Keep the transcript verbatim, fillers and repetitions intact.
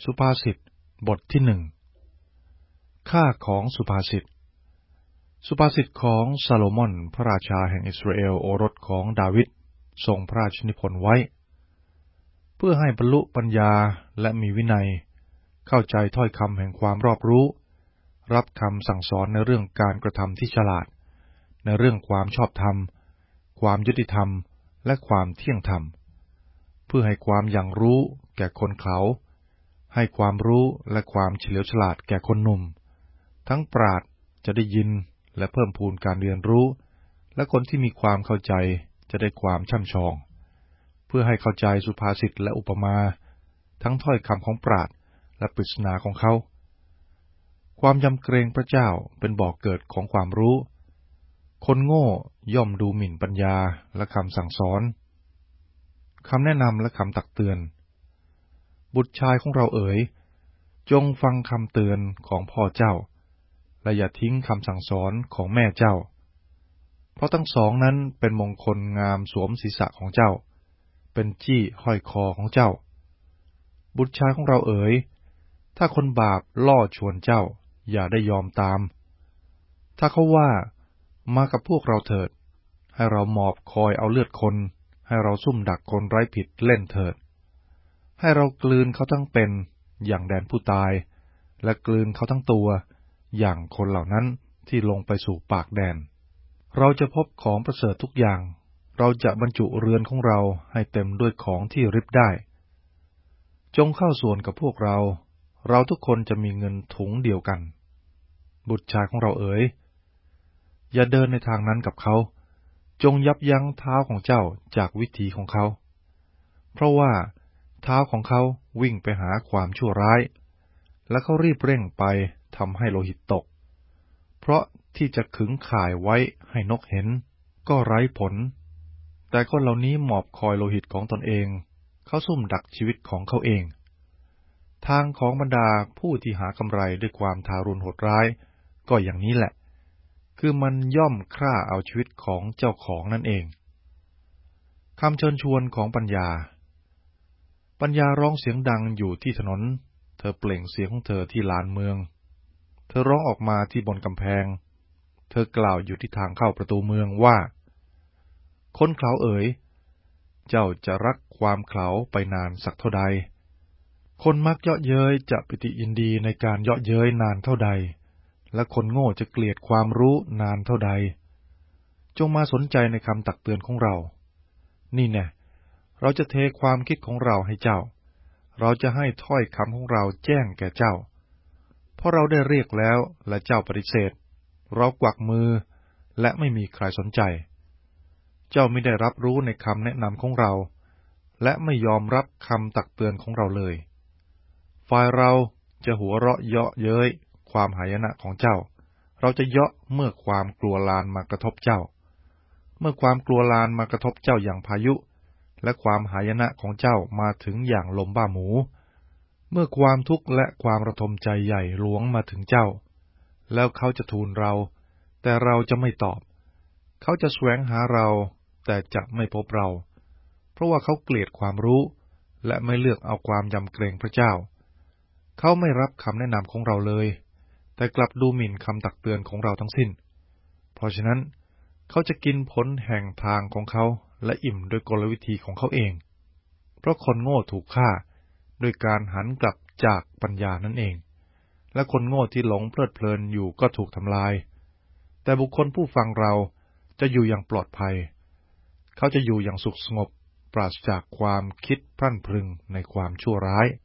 สุภาษิตบทที่หนึ่งค่าของสุภาษิตสุภาษิตของซาโลมอนพระราชาแห่งอิสราเอลโอรสของดาวิดทรงพระราชนิพนธ์ไว้เพื่อให้บรรลุปัญญาและมีวินัยเข้าใจถ้อยคำแห่งความรอบรู้รับคำสั่งสอนในเรื่องการกระทำที่ฉลาดในเรื่องความชอบธรรมความยุติธรรมและความเที่ยงธรรมเพื่อให้ความอย่างรู้แก่คนเขาให้ความรู้และความเฉลียวฉลาดแก่คนหนุ่มทั้งปราชญ์จะได้ยินและเพิ่มพูนการเรียนรู้และคนที่มีความเข้าใจจะได้ความช่ำชองเพื่อให้เข้าใจสุภาษิตและอุปมาทั้งถ้อยคำของปราชญ์และปริศนาของเขาความยำเกรงพระเจ้าเป็นบ่อกเกิดของความรู้คนโง่ย่อมดูหมิ่นปัญญาและคำสั่งสอนคำแนะนำและคำตักเตือนบุตรชายของเราเอ๋ยจงฟังคำเตือนของพ่อเจ้าและอย่าทิ้งคำสั่งสอนของแม่เจ้าเพราะทั้งสองนั้นเป็นมงคลงามสวมศีรษะของเจ้าเป็นจี้ห้อยคอของเจ้าบุตรชายของเราเอ๋ยถ้าคนบาปล่อชวนเจ้าอย่าได้ยอมตามถ้าเขาว่ามากับพวกเราเถิดให้เราหมอบคอยเอาเลือดคนให้เราซุ่มดักคนไร้ผิดเล่นเถิดให้เรากลืนเขาทั้งเป็นอย่างแดนผู้ตายและกลืนเขาทั้งตัวอย่างคนเหล่านั้นที่ลงไปสู่ปากแดนเราจะพบของประเสริฐทุกอย่างเราจะบรรจุเรือนของเราให้เต็มด้วยของที่ริบได้จงเข้าส่วนกับพวกเราเราทุกคนจะมีเงินถุงเดียวกันบุตรชายของเราเอ๋ยอย่าเดินในทางนั้นกับเขาจงยับยั้งเท้าของเจ้าจากวิถีของเขาเพราะว่าเท้าของเขาวิ่งไปหาความชั่วร้ายและเขารีบเร่งไปทำให้โลหิตตกเพราะที่จะขึงข่ายไว้ให้นกเห็นก็ไร้ผลแต่คนเหล่านี้หมอบคอยโลหิตของตนเองเขาซุ่มดักชีวิตของเขาเองทางของบรรดาผู้ที่หากำไรด้วยความทารุณโหดร้ายก็อย่างนี้แหละคือมันย่อมฆ่าเอาชีวิตของเจ้าของนั่นเองคำเชิญชวนของปัญญาปัญญาร้องเสียงดังอยู่ที่ถนนเธอเปล่งเสียงของเธอที่ลานเมืองเธอร้องออกมาที่บนกำแพงเธอกล่าวอยู่ที่ทางเข้าประตูเมืองว่าคนเขลาเอ๋ยเจ้าจะรักความเขลาไปนานสักเท่าใดคนมักเยาะเย้ยจะปิติยินดีในการเยาะเย้ยนานเท่าใดและคนโง่จะเกลียดความรู้นานเท่าใดจงมาสนใจในคำตักเตือนของเรานี่แน่เราจะเทความคิดของเราให้เจ้าเราจะให้ถ้อยคำของเราแจ้งแก่เจ้าเพราะเราได้เรียกแล้วและเจ้าปฏิเสธเรากวักมือและไม่มีใครสนใจเจ้าไม่ได้รับรู้ในคำแนะนำของเราและไม่ยอมรับคำตักเตือนของเราเลยฝ่ายเราจะหัวเราะเยาะเย้ยความหายนะของเจ้าเราจะเยาะเมื่อความกลัวลานมากระทบเจ้าเมื่อความกลัวลานมากระทบเจ้าอย่างพายุและความหายนะของเจ้ามาถึงอย่างลมบ้าหมูเมื่อความทุกข์และความระทมใจใหญ่หลวงมาถึงเจ้าแล้วเขาจะทูลเราแต่เราจะไม่ตอบเขาจะแสวงหาเราแต่จะไม่พบเราเพราะว่าเขาเกลียดความรู้และไม่เลือกเอาความยำเกรงพระเจ้าเขาไม่รับคำแนะนำของเราเลยแต่กลับดูหมิ่นคำตักเตือนของเราทั้งสิ้นเพราะฉะนั้นเขาจะกินผลแห่งทางของเขาและอิ่มด้วยกลวิธีของเขาเองเพราะคนโง่ถูกฆ่าด้วยการหันกลับจากปัญญานั่นเองและคนโง่ที่หลงเพลิดเพลินอยู่ก็ถูกทำลายแต่บุคคลผู้ฟังเราจะอยู่อย่างปลอดภัยเขาจะอยู่อย่างสุขสงบปราศจากความคิดพรั่นพรึงในความชั่วร้าย